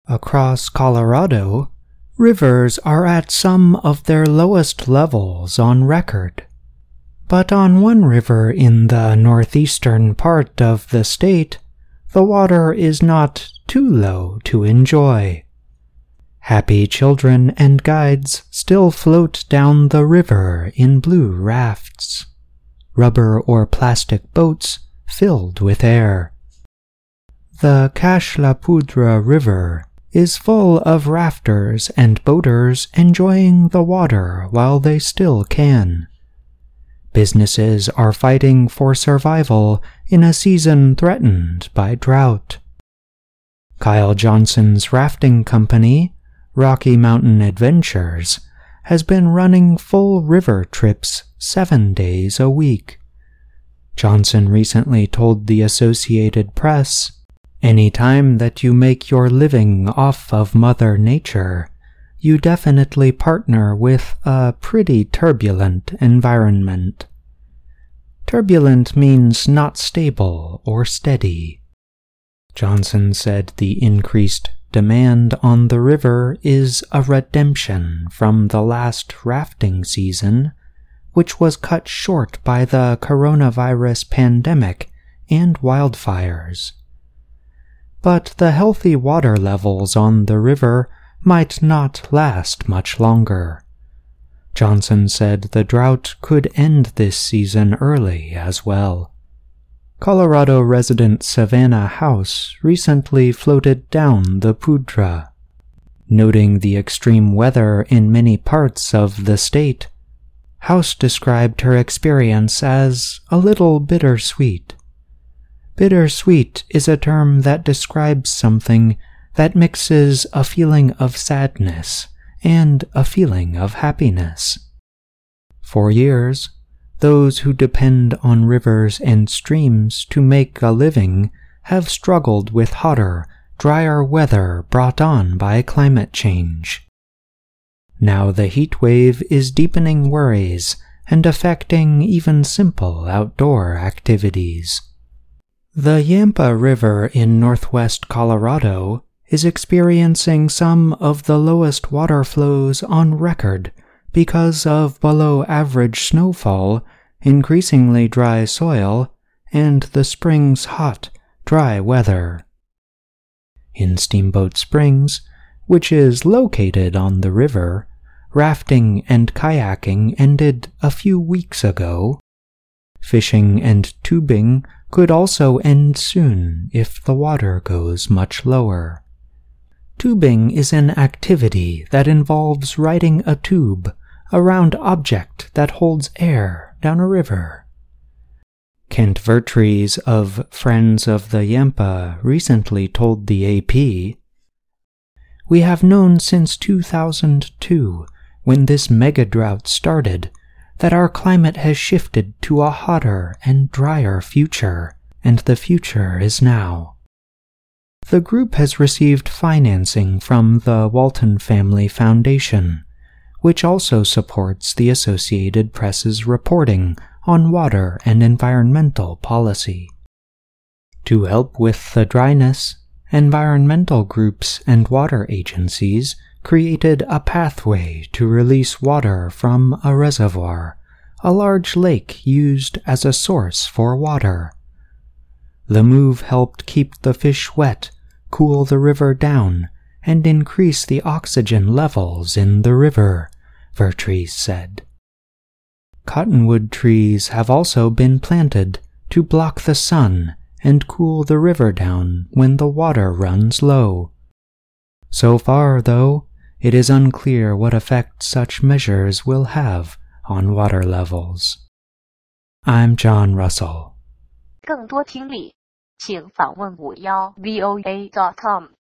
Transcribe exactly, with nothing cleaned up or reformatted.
Across Colorado, rivers are at some of their lowest levels on record. But on one river in the northeastern part of the state, the water is not too low to enjoy. Happy children and guides still float down the river in blue rafts, rubber or plastic boats filled with air. The Cache la Poudre River is full of rafters and boaters enjoying the water while they still can. Businesses are fighting for survival in a season threatened by drought. Kyle Johnson's rafting company, Rocky Mountain Adventures, has been running full river trips seven days a week. Johnson recently told the Associated Press, "Any time that you make your living off of Mother Nature, you definitely partner with a pretty turbulent environment." Turbulent means not stable or steady. Johnson said the increased demand on the river is a redemption from the last rafting season, which was cut short by the coronavirus pandemic and wildfires. But the healthy water levels on the river might not last much longer. Johnson said the drought could end this season early as well. Colorado resident Savannah House recently floated down the Poudre. Noting the extreme weather in many parts of the state, House described her experience as a little bittersweet. Bittersweet is a term that describes something that mixes a feeling of sadness and a feeling of happiness. For years, those who depend on rivers and streams to make a living have struggled with hotter, drier weather brought on by climate change. Now the heat wave is deepening worries and affecting even simple outdoor activities. The Yampa River in northwest Colorado is experiencing some of the lowest water flows on record because of below-average snowfall, increasingly dry soil, and the spring's hot, dry weather. In Steamboat Springs, which is located on the river, rafting and kayaking ended a few weeks ago. Fishing and tubing could also end soon if the water goes much lower. Tubing is an activity that involves riding a tube around object that holds air down a river. Kent Vertrees of Friends of the Yampa recently told the A P, "We have known since two thousand two, when this mega-drought started, that our climate has shifted to a hotter and drier future, and the future is now." The group has received financing from the Walton Family Foundation, which also supports the Associated Press's reporting on water and environmental policy. To help with the dryness, environmental groups and water agencies created a pathway to release water from a reservoir, a large lake used as a source for water. The move helped keep the fish wet, cool the river down, and increase the oxygen levels in the river, Vertrees said. Cottonwood trees have also been planted to block the sun and cool the river down when the water runs low. So far, though, it is unclear what effect such measures will have on water levels. I'm John Russell. 更多听力，请访问五幺 V O A dot com。